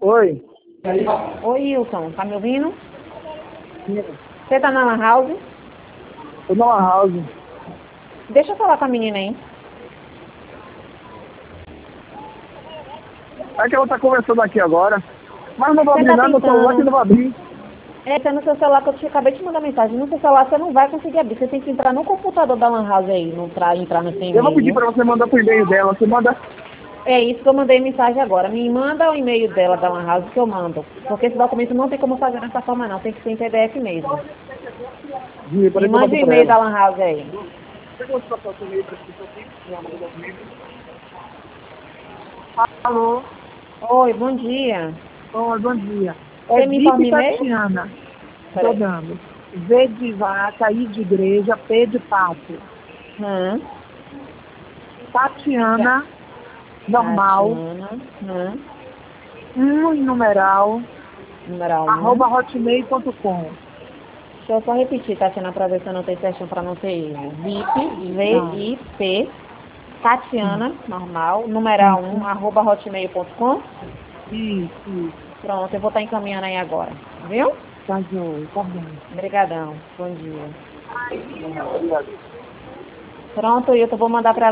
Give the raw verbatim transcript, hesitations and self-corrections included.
Oi. Oi, Wilson, tá me ouvindo? Sim. Você tá na Lan House? Tô na Lan House. Deixa eu falar com a menina aí. É que ela tá conversando aqui agora. Mas não vai Você abrir tá nada, meu celular que não tentando... vai abrir. É, tá no seu celular que eu te acabei de mandar mensagem. No seu celular você não vai conseguir abrir. Você tem que entrar no computador da Lan House aí, não pra entrar no seu Eu vou pedir e-mail. pra você mandar pro e-mail dela. Você manda. É isso que eu mandei mensagem agora. Me manda o e-mail dela da Lan House que eu mando. Porque esse documento não tem como fazer dessa forma não. Tem que ser em P D F mesmo. Sim, Me peraí que eu mande passo o pra e-mail ela. da Lan House aí. Você gosta de passar o seu e-mail pra esse aqui? Alô? Oi, bom dia. Oi, bom dia. É Você me informa Vicky e-mail? Tatiana. Tô Peraí. dando. V de vaca, I de igreja, P de pato. Hum. Tatiana, normal, Tatiana. Hum. um em numeral, Numeral arroba um. hotmail ponto com. Deixa eu só repetir, Tatiana, para ver se eu não tenho certinho, para não ter erro. VIP, Tá. V I P, Sim. Tatiana, normal, numeral um, Isso. arroba hotmail ponto com. Isso, isso. Pronto, eu vou estar encaminhando aí agora. Viu? Tá joia, tá bom. Obrigadão. Bom dia. Obrigado. Pronto, eu vou mandar para